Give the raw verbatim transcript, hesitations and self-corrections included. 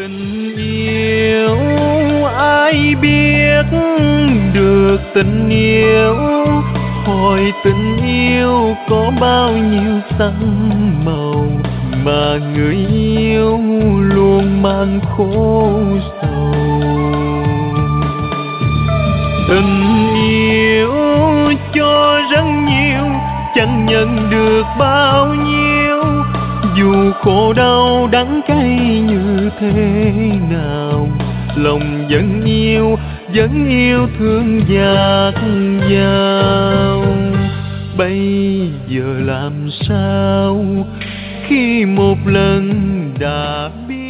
Tình yêu ai biết được tình yêu, hỏi tình yêu có bao nhiêu sắc màu, mà người yêu luôn mang khổ sầu. Tình yêu cho rất nhiều, chẳng nhận được bao nhiêu, dù khổ đau đắng cay như thế nào, lòng vẫn yêu, vẫn yêu thương dạt dào. Bây giờ làm sao khi một lần đã biết